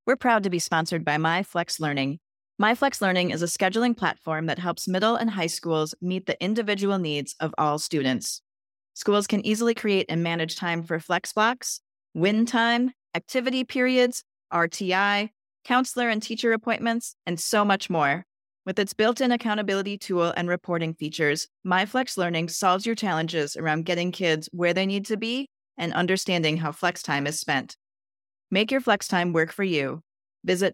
We're proud to be sponsored by MyFlex Learning. MyFlex Learning is a scheduling platform that helps middle and high schools meet the individual needs of all students. Schools can easily create and manage time for flex blocks, win time, activity periods, RTI, counselor and teacher appointments, and so much more. With its built-in accountability tool and reporting features, MyFlex Learning solves your challenges around getting kids where they need to be and understanding how flex time is spent. Make your flex time work for you. Visit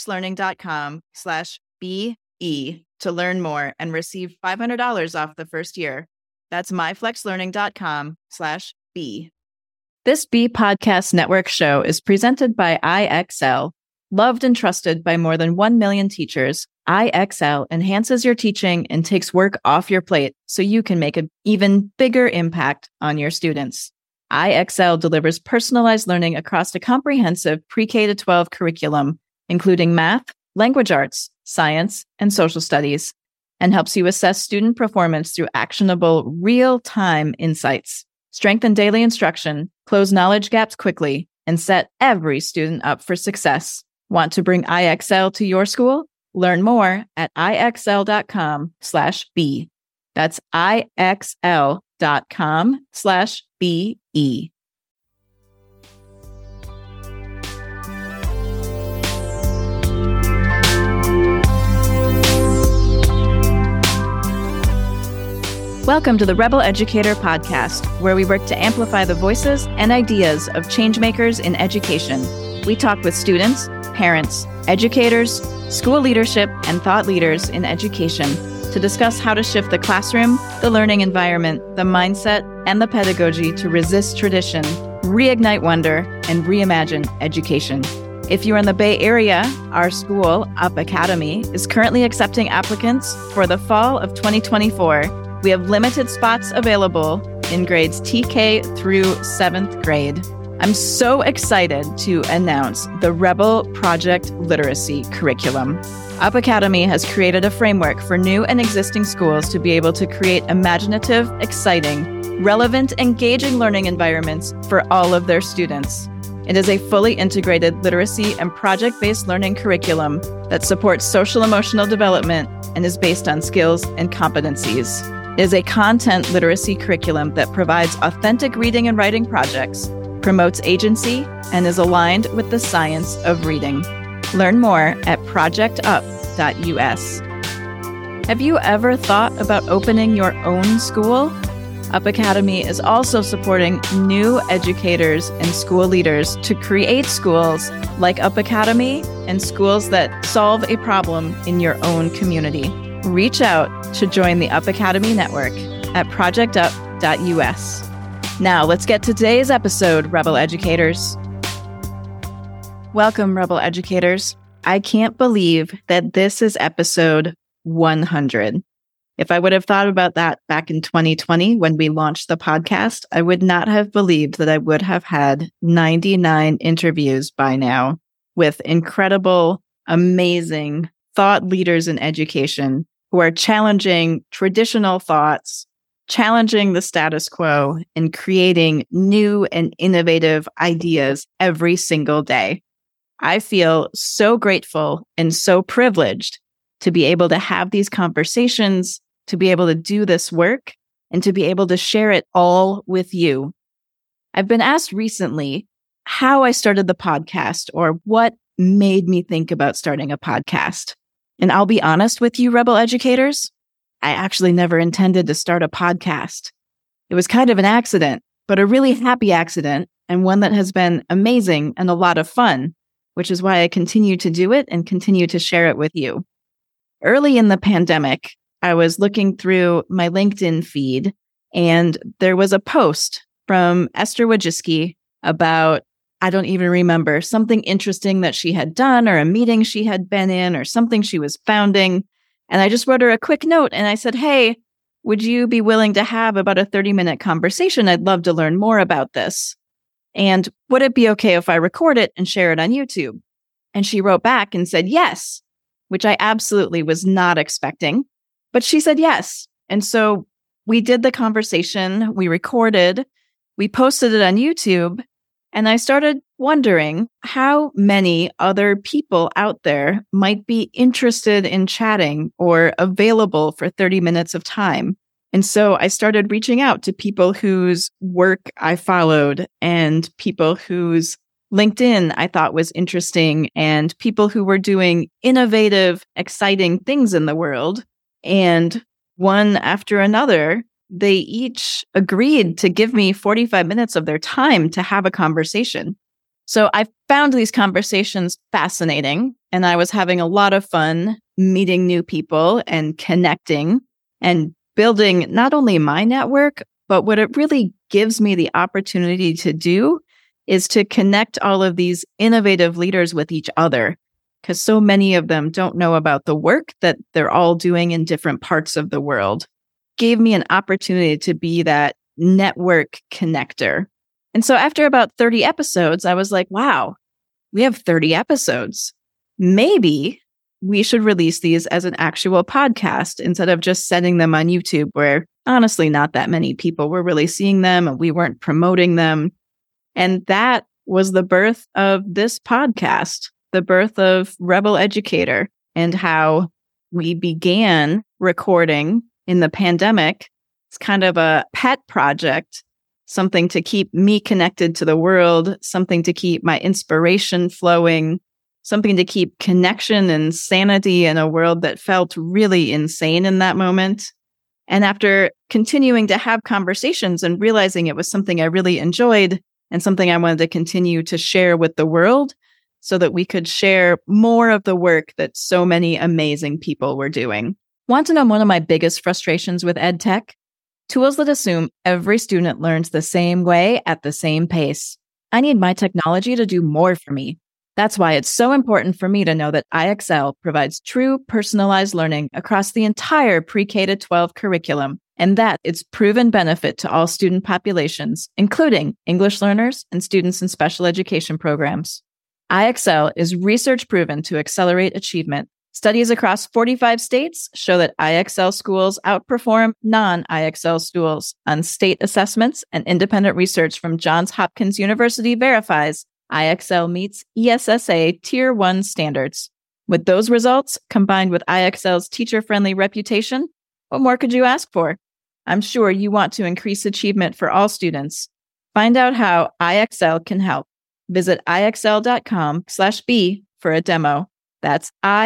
myflexlearning.com/BE to learn more and receive $500 off the first year. That's myflexlearning.com/B. This B Podcast Network show is presented by IXL. Loved and trusted by more than 1 million teachers, IXL enhances your teaching and takes work off your plate so you can make an even bigger impact on your students. IXL delivers personalized learning across a comprehensive pre-K to 12 curriculum, including math, language arts, science, and social studies, and helps you assess student performance through actionable, real-time insights. Strengthen daily instruction, close knowledge gaps quickly, and set every student up for success. Want to bring IXL to your school? Learn more at ixl.com/B. That's ixl.com/BE. Welcome to the Rebel Educator Podcast, where we work to amplify the voices and ideas of changemakers in education. We talk with students, parents, educators, school leadership, and thought leaders in education to discuss how to shift the classroom, the learning environment, the mindset, and the pedagogy to resist tradition, reignite wonder, and reimagine education. If you're in the Bay Area, our school, Up Academy, is currently accepting applicants for the fall of 2024. We have limited spots available in grades TK through 7th grade. I'm so excited to announce the Rebel Project Literacy Curriculum. Up Academy has created a framework for new and existing schools to be able to create imaginative, exciting, relevant, engaging learning environments for all of their students. It is a fully integrated literacy and project-based learning curriculum that supports social-emotional development and is based on skills and competencies. It is a content literacy curriculum that provides authentic reading and writing projects, promotes agency, and is aligned with the science of reading. Learn more at projectup.us. Have you ever thought about opening your own school? Up Academy is also supporting new educators and school leaders to create schools like Up Academy and schools that solve a problem in your own community. Reach out to join the Up Academy network at projectup.us. Now, let's get to today's episode, Rebel Educators. Welcome, Rebel Educators. I can't believe that this is episode 100. If I would have thought about that back in 2020 when we launched the podcast, I would not have believed that I would have had 99 interviews by now with incredible, amazing thought leaders in education who are challenging traditional thoughts, challenging the status quo, and creating new and innovative ideas every single day. I feel so grateful and so privileged to be able to have these conversations, to be able to do this work, and to be able to share it all with you. I've been asked recently how I started the podcast or what made me think about starting a podcast. And I'll be honest with you, Rebel Educators, I actually never intended to start a podcast. It was kind of an accident, but a really happy accident, and one that has been amazing and a lot of fun, which is why I continue to do it and continue to share it with you. Early in the pandemic, I was looking through my LinkedIn feed, and there was a post from Esther Wojcicki about, I don't even remember, something interesting that she had done or a meeting she had been in or something she was founding. And I just wrote her a quick note and I said, hey, would you be willing to have about a 30-minute conversation? I'd love to learn more about this. And would it be okay if I record it and share it on YouTube? And she wrote back and said yes, which I absolutely was not expecting. But she said yes. And so we did the conversation, we recorded, we posted it on YouTube, and I started wondering how many other people out there might be interested in chatting or available for 30 minutes of time. And so I started reaching out to people whose work I followed and people whose LinkedIn I thought was interesting and people who were doing innovative, exciting things in the world. And one after another, they each agreed to give me 45 minutes of their time to have a conversation. So I found these conversations fascinating, and I was having a lot of fun meeting new people and connecting and building not only my network, but what it really gives me the opportunity to do is to connect all of these innovative leaders with each other, because so many of them don't know about the work that they're all doing in different parts of the world. Gave me an opportunity to be that network connector. And so after about 30 episodes, I was like, wow, we have 30 episodes. Maybe we should release these as an actual podcast instead of just sending them on YouTube, where honestly, not that many people were really seeing them and we weren't promoting them. And that was the birth of this podcast, the birth of Rebel Educator, and how we began recording in the pandemic. It's kind of a pet project, something to keep me connected to the world, something to keep my inspiration flowing, something to keep connection and sanity in a world that felt really insane in that moment. And after continuing to have conversations and realizing it was something I really enjoyed and something I wanted to continue to share with the world so that we could share more of the work that so many amazing people were doing. Want to know one of my biggest frustrations with EdTech? Tools that assume every student learns the same way at the same pace. I need my technology to do more for me. That's why it's so important for me to know that IXL provides true personalized learning across the entire pre-K to 12 curriculum, and that its proven benefit to all student populations, including English learners and students in special education programs. IXL is research proven to accelerate achievement. Studies across 45 states show that IXL schools outperform non-IXL schools on state assessments, and independent research from Johns Hopkins University verifies IXL meets ESSA Tier 1 standards. With those results, combined with IXL's teacher-friendly reputation, what more could you ask for? I'm sure you want to increase achievement for all students. Find out how IXL can help. Visit IXL.com/B for a demo. That's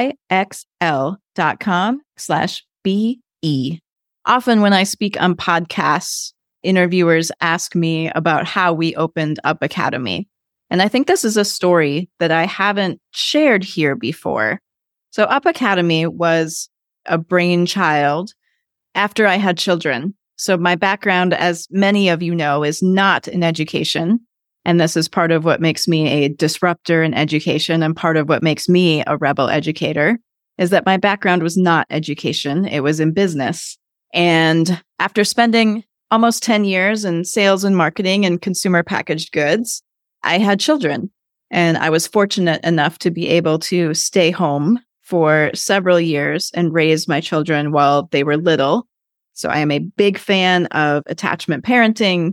IXL.com/BE. Often when I speak on podcasts, interviewers ask me about how we opened Up Academy. And I think this is a story that I haven't shared here before. So Up Academy was a brainchild after I had children. So my background, as many of you know, is not in education. And this is part of what makes me a disruptor in education, and part of what makes me a rebel educator is that my background was not education. It was in business. And after spending almost 10 years in sales and marketing and consumer packaged goods, I had children. And I was fortunate enough to be able to stay home for several years and raise my children while they were little. So I am a big fan of attachment parenting,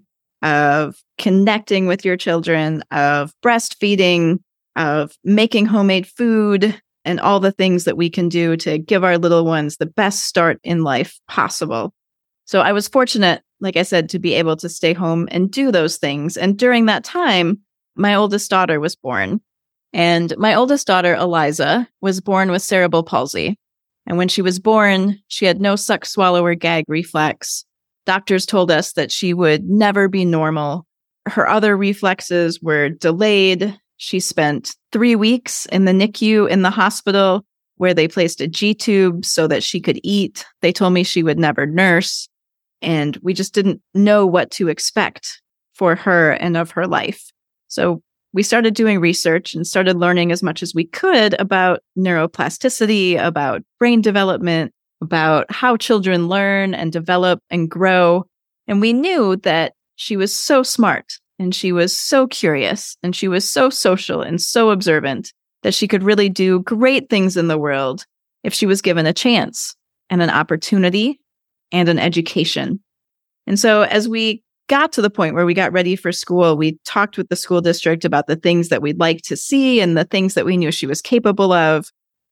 of connecting with your children, of breastfeeding, of making homemade food, and all the things that we can do to give our little ones the best start in life possible. So I was fortunate, like I said, to be able to stay home and do those things. And during that time, my oldest daughter was born. And my oldest daughter, Eliza, was born with cerebral palsy. And when she was born, she had no suck, swallow, or gag reflex. Doctors told us that she would never be normal. Her other reflexes were delayed. She spent 3 weeks in the NICU in the hospital where they placed a G-tube so that she could eat. They told me she would never nurse. And we just didn't know what to expect for her and of her life. So we started doing research and started learning as much as we could about neuroplasticity, about brain development, about how children learn and develop and grow. And we knew that she was so smart and she was so curious and she was so social and so observant that she could really do great things in the world if she was given a chance and an opportunity and an education. And so as we got to the point where we got ready for school, we talked with the school district about the things that we'd like to see and the things that we knew she was capable of.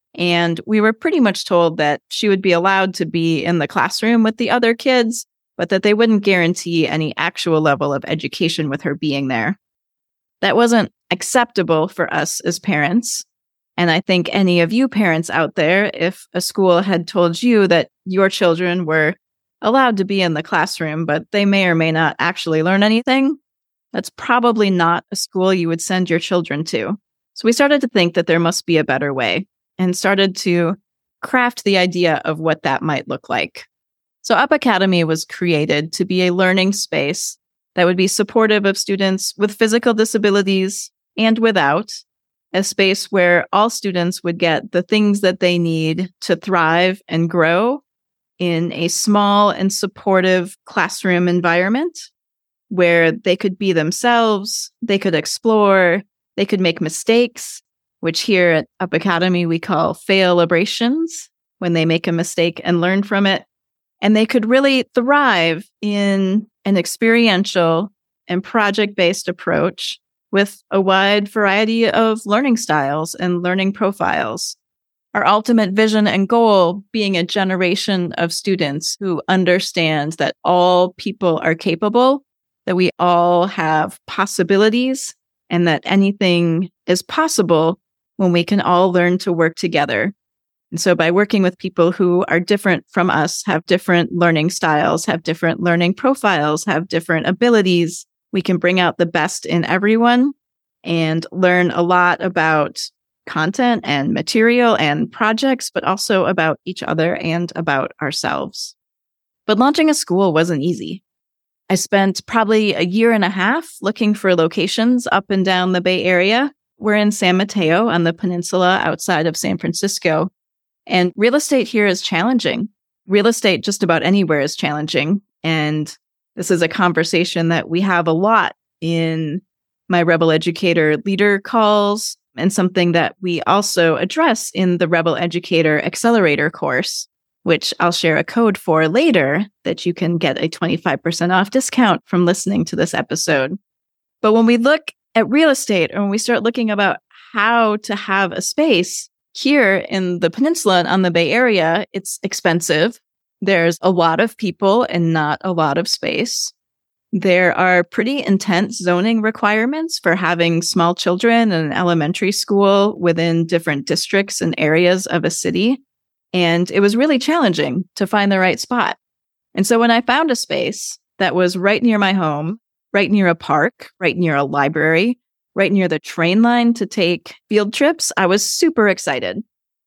And we were pretty much told that she would be allowed to be in the classroom with the other kids, but that they wouldn't guarantee any actual level of education with her being there. That wasn't acceptable for us as parents. And I think any of you parents out there, if a school had told you that your children were allowed to be in the classroom, but they may or may not actually learn anything, that's probably not a school you would send your children to. So we started to think that there must be a better way and started to craft the idea of what that might look like. So Up Academy was created to be a learning space that would be supportive of students with physical disabilities and without, a space where all students would get the things that they need to thrive and grow in a small and supportive classroom environment where they could be themselves, they could explore, they could make mistakes, which here at Up Academy we call fail-abrations, when they make a mistake and learn from it. And they could really thrive in an experiential and project-based approach with a wide variety of learning styles and learning profiles. Our ultimate vision and goal being a generation of students who understand that all people are capable, that we all have possibilities, and that anything is possible when we can all learn to work together. And so by working with people who are different from us, have different learning styles, have different learning profiles, have different abilities, we can bring out the best in everyone and learn a lot about content and material and projects, but also about each other and about ourselves. But launching a school wasn't easy. I spent probably a year and a half looking for locations up and down the Bay Area. We're in San Mateo on the peninsula outside of San Francisco. And real estate here is challenging. Real estate just about anywhere is challenging. And this is a conversation that we have a lot in my Rebel Educator leader calls, and something that we also address in the Rebel Educator Accelerator course, which I'll share a code for later that you can get a 25% off discount from listening to this episode. But when we look at real estate, and when we start looking about how to have a space here in the peninsula and on the Bay Area, it's expensive. There's a lot of people and not a lot of space. There are pretty intense zoning requirements for having small children in an elementary school within different districts and areas of a city. And it was really challenging to find the right spot. And so when I found a space that was right near my home, right near a park, right near a library, right near the train line to take field trips, I was super excited.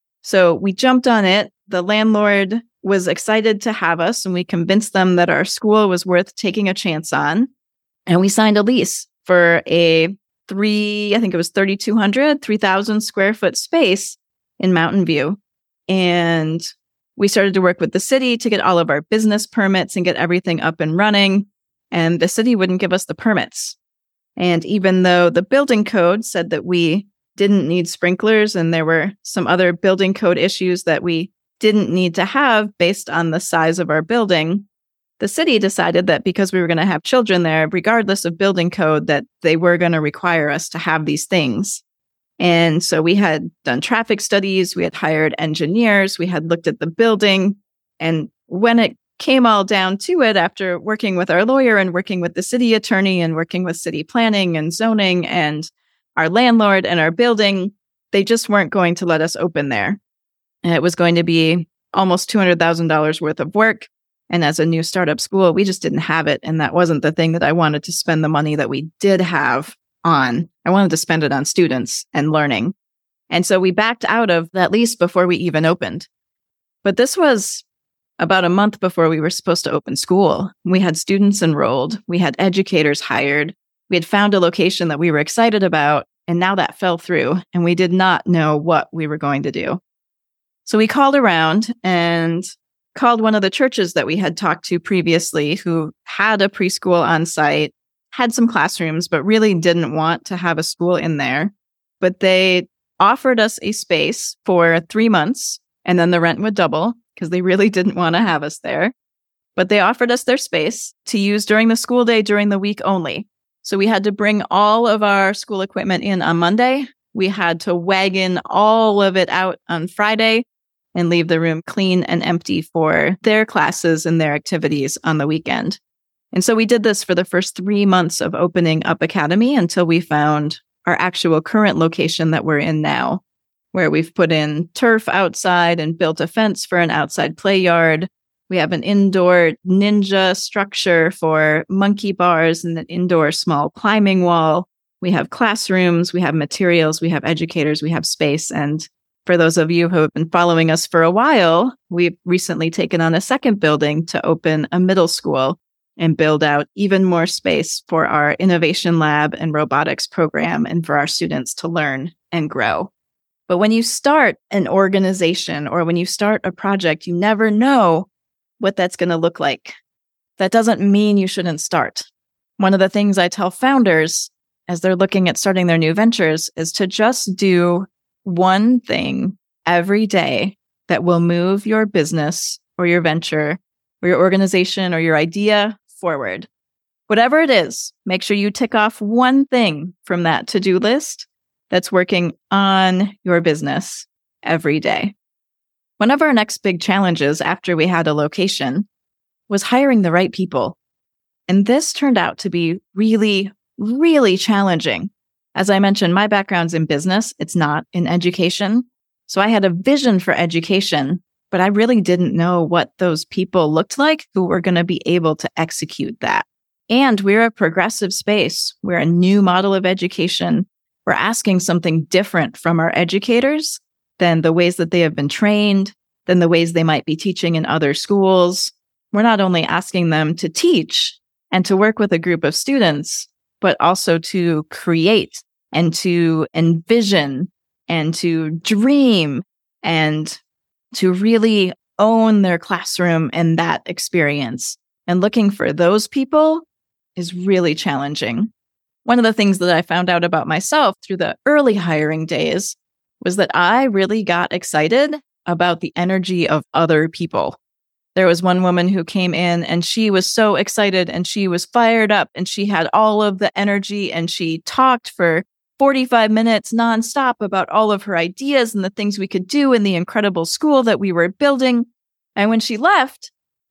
So we jumped on it. The landlord was excited to have us, and we convinced them that our school was worth taking a chance on. And we signed a lease for a 3,000 square foot space in Mountain View. And we started to work with the city to get all of our business permits and get everything up and running. And the city wouldn't give us the permits. And even though the building code said that we didn't need sprinklers and there were some other building code issues that we didn't need to have based on the size of our building, the city decided that because we were going to have children there, regardless of building code, that they were going to require us to have these things. And so we had done traffic studies, we had hired engineers, we had looked at the building. And when it came all down to it, after working with our lawyer and working with the city attorney and working with city planning and zoning and our landlord and our building, they just weren't going to let us open there. And it was going to be almost $200,000 worth of work. And as a new startup school, we just didn't have it. And that wasn't the thing that I wanted to spend the money that we did have on. I wanted to spend it on students and learning. And so we backed out of that lease before we even opened. But this was about a month before we were supposed to open school. We had students enrolled. We had educators hired. We had found a location that we were excited about. And now that fell through. And we did not know what we were going to do. So we called around and called one of the churches that we had talked to previously who had a preschool on site, had some classrooms, but really didn't want to have a school in there. But they offered us a space for 3 months, and then the rent would double because they really didn't want to have us there. but they offered us their space to use during the school day, during the week only. So we had to bring all of our school equipment in on Monday. We had to wagon all of it out on Friday and leave the room clean and empty for their classes and their activities on the weekend. And so we did this for the first 3 months of opening Up Academy until we found our actual current location that we're in now, where we've put in turf outside and built a fence for an outside play yard. We have an indoor ninja structure for monkey bars and an indoor small climbing wall. We have classrooms, we have materials, we have educators, we have space. And for those of you who have been following us for a while, we've recently taken on a second building to open a middle school and build out even more space for our innovation lab and robotics program and for our students to learn and grow. But when you start an organization or when you start a project, you never know what that's going to look like. That doesn't mean you shouldn't start. One of the things I tell founders as they're looking at starting their new ventures is to just do one thing every day that will move your business or your venture or your organization or your idea forward. Whatever it is, make sure you tick off one thing from that to-do list that's working on your business every day. One of our next big challenges after we had a location was hiring the right people. And this turned out to be really, really challenging. As I mentioned, my background's in business. It's not in education. So I had a vision for education, but I really didn't know what those people looked like who were going to be able to execute that. And we're a progressive space. We're a new model of education. We're asking something different from our educators than the ways that they have been trained, than the ways they might be teaching in other schools. We're not only asking them to teach and to work with a group of students, but also to create and to envision and to dream and to really own their classroom and that experience. And looking for those people is really challenging. One of the things that I found out about myself through the early hiring days was that I really got excited about the energy of other people. There was one woman who came in and she was so excited and she was fired up and she had all of the energy and she talked for 45 minutes nonstop about all of her ideas and the things we could do in the incredible school that we were building. And when she left,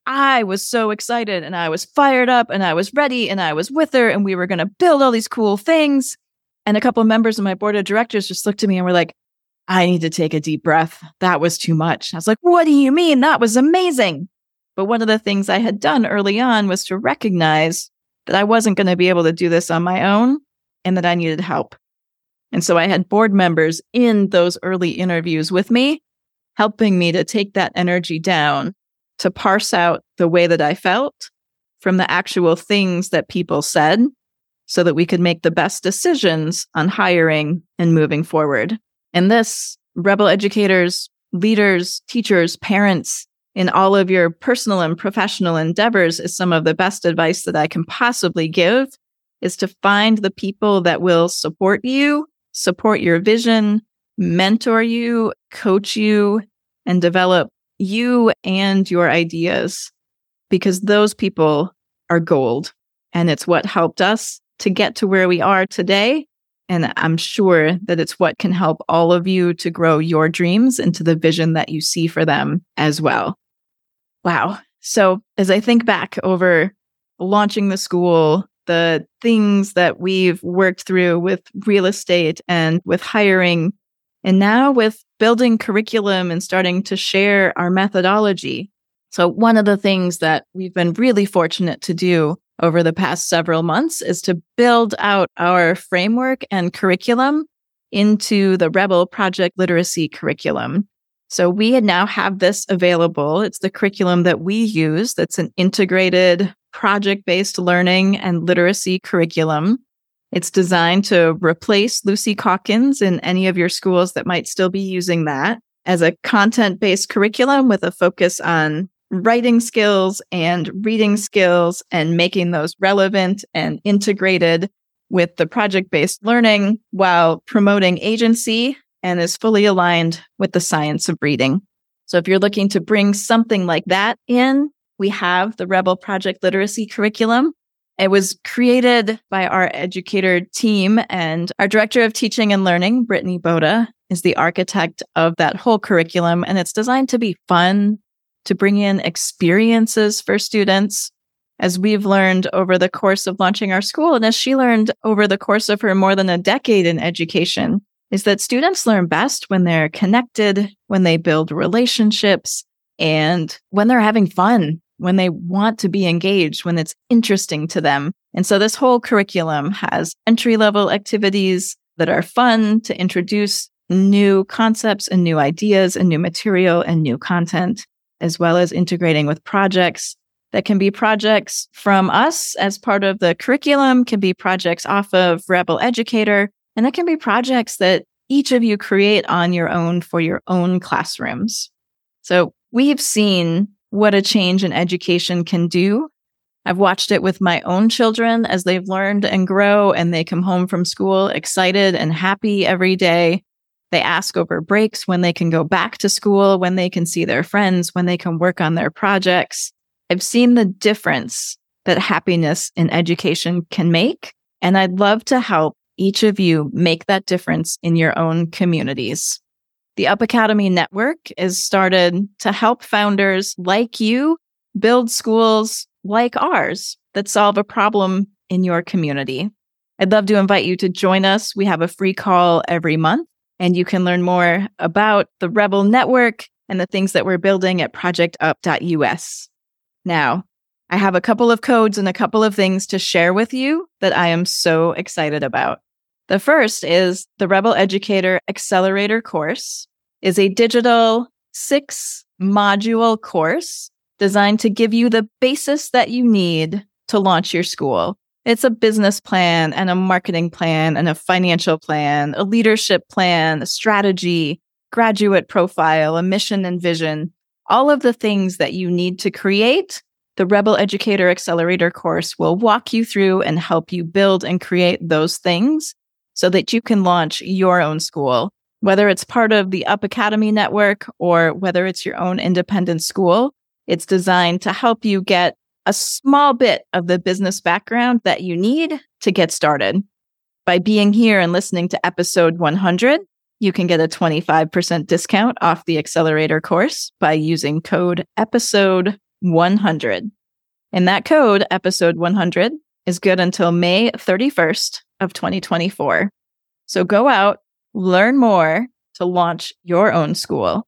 I was so excited and I was fired up and I was ready and I was with her and we were going to build all these cool things. And a couple of members of my board of directors just looked at me and were like, I need to take a deep breath. That was too much. I was like, what do you mean? That was amazing. But one of the things I had done early on was to recognize that I wasn't going to be able to do this on my own and that I needed help. And so I had board members in those early interviews with me, helping me to take that energy down, to parse out the way that I felt from the actual things that people said so that we could make the best decisions on hiring and moving forward. And this, Rebel educators, leaders, teachers, parents, in all of your personal and professional endeavors is some of the best advice that I can possibly give, is to find the people that will support you, support your vision, mentor you, coach you, and develop you and your ideas, because those people are gold. And it's what helped us to get to where we are today. And I'm sure that it's what can help all of you to grow your dreams into the vision that you see for them as well. Wow. So as I think back over launching the school, the things that we've worked through with real estate and with hiring, and now with building curriculum and starting to share our methodology. So one of the things that we've been really fortunate to do over the past several months is to build out our framework and curriculum into the Rebel Project Literacy curriculum. So we now have this available. It's the curriculum that we use. That's an integrated project-based learning and literacy curriculum. It's designed to replace Lucy Calkins in any of your schools that might still be using that as a content-based curriculum with a focus on writing skills and reading skills and making those relevant and integrated with the project-based learning while promoting agency and is fully aligned with the science of reading. So if you're looking to bring something like that in we have the Rebel Project Literacy Curriculum. It was created by our educator team, and our Director of Teaching and Learning, Brittany Boda, is the architect of that whole curriculum. And it's designed to be fun, to bring in experiences for students. As we've learned over the course of launching our school, and as she learned over the course of her more than a decade in education, is that students learn best when they're connected, when they build relationships, and when they're having fun, when they want to be engaged, when it's interesting to them. And so this whole curriculum has entry-level activities that are fun to introduce new concepts and new ideas and new material and new content, as well as integrating with projects that can be projects from us as part of the curriculum, can be projects off of Rebel Educator, and that can be projects that each of you create on your own for your own classrooms. So we've seen what a change in education can do. I've watched it with my own children as they've learned and grow, and they come home from school excited and happy every day. They ask over breaks when they can go back to school, when they can see their friends, when they can work on their projects. I've seen the difference that happiness in education can make, and I'd love to help each of you make that difference in your own communities. The Up Academy Network is started to help founders like you build schools like ours that solve a problem in your community. I'd love to invite you to join us. We have a free call every month, and you can learn more about the Rebel Network and the things that we're building at projectup.us. Now, I have a couple of codes and a couple of things to share with you that I am so excited about. The first is the Rebel Educator Accelerator course is a digital 6-module course designed to give you the basis that you need to launch your school. It's a business plan and a marketing plan and a financial plan, a leadership plan, a strategy, graduate profile, a mission and vision. All of the things that you need to create, the Rebel Educator Accelerator course will walk you through and help you build and create those things so that you can launch your own school. Whether it's part of the Up Academy Network or whether it's your own independent school, it's designed to help you get a small bit of the business background that you need to get started. By being here and listening to episode 100, you can get a 25% discount off the accelerator course by using code episode 100. And that code, episode 100, is good until May 31st of 2024. So go out, learn more to launch your own school.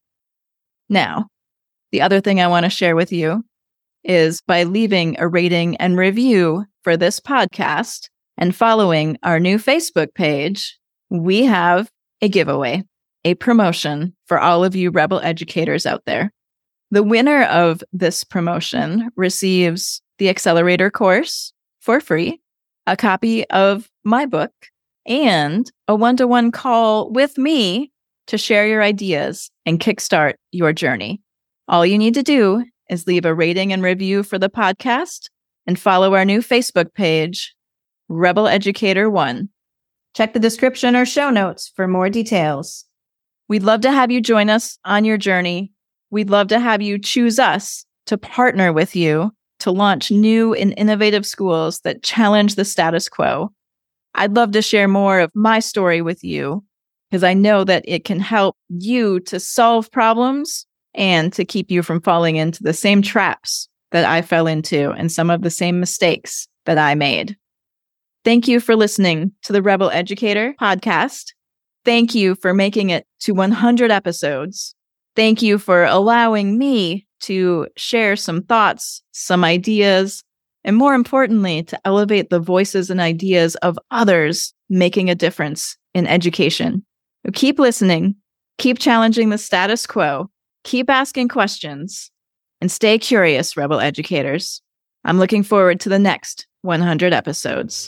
Now, the other thing I want to share with you is by leaving a rating and review for this podcast and following our new Facebook page, we have a giveaway, a promotion for all of you Rebel educators out there. The winner of this promotion receives the Accelerator course for free, a copy of my book, and a one-to-one call with me to share your ideas and kickstart your journey. All you need to do is leave a rating and review for the podcast and follow our new Facebook page, Rebel Educator 1. Check the description or show notes for more details. We'd love to have you join us on your journey. We'd love to have you choose us to partner with you to launch new and innovative schools that challenge the status quo. I'd love to share more of my story with you because I know that it can help you to solve problems and to keep you from falling into the same traps that I fell into and some of the same mistakes that I made. Thank you for listening to the Rebel Educator podcast. Thank you for making it to 100 episodes. Thank you for allowing me to share some thoughts, some ideas, and more importantly, to elevate the voices and ideas of others making a difference in education. So keep listening, keep challenging the status quo, keep asking questions, and stay curious, Rebel educators. I'm looking forward to the next 100 episodes.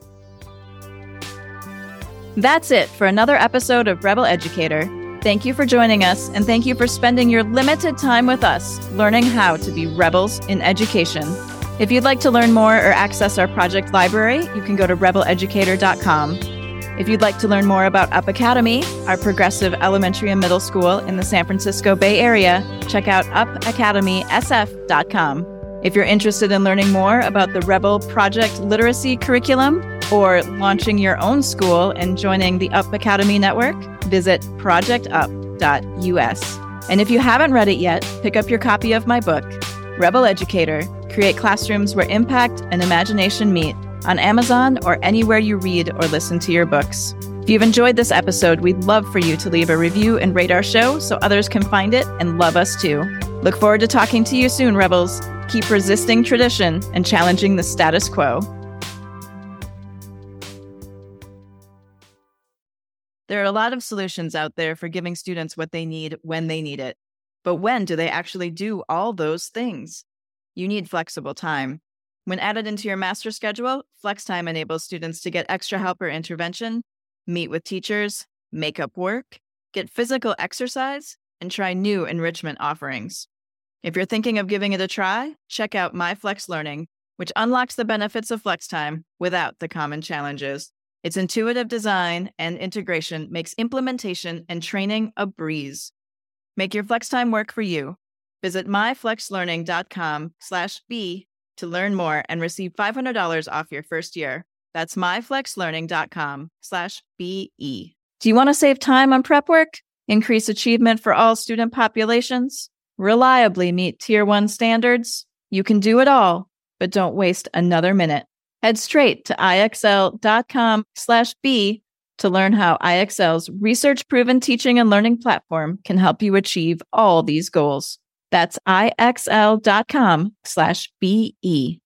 That's it for another episode of Rebel Educator. Thank you for joining us, and thank you for spending your limited time with us learning how to be rebels in education. If you'd like to learn more or access our project library, you can go to rebeleducator.com. If you'd like to learn more about Up Academy, our progressive elementary and middle school in the San Francisco Bay Area, check out upacademysf.com. If you're interested in learning more about the Rebel Project Literacy Curriculum or launching your own school and joining the UP Academy Network, visit projectup.us. And if you haven't read it yet, pick up your copy of my book, Rebel Educator: Create Classrooms Where Impact and Imagination Meet, on Amazon or anywhere you read or listen to your books. If you've enjoyed this episode, we'd love for you to leave a review and rate our show so others can find it and love us too. Look forward to talking to you soon, Rebels. Keep resisting tradition and challenging the status quo. There are a lot of solutions out there for giving students what they need when they need it. But when do they actually do all those things? You need flexible time. When added into your master schedule, FlexTime enables students to get extra help or intervention, meet with teachers, make up work, get physical exercise, and try new enrichment offerings. If you're thinking of giving it a try, check out MyFlexLearning, which unlocks the benefits of FlexTime without the common challenges. Its intuitive design and integration makes implementation and training a breeze. Make your FlexTime work for you. Visit myflexlearning.com/B to learn more and receive $500 off your first year. That's myflexlearning.com/BE. Do you want to save time on prep work? Increase achievement for all student populations? Reliably meet Tier 1 standards? You can do it all, but don't waste another minute. Head straight to ixl.com/B to learn how IXL's research-proven teaching and learning platform can help you achieve all these goals. That's ixl.com/BE.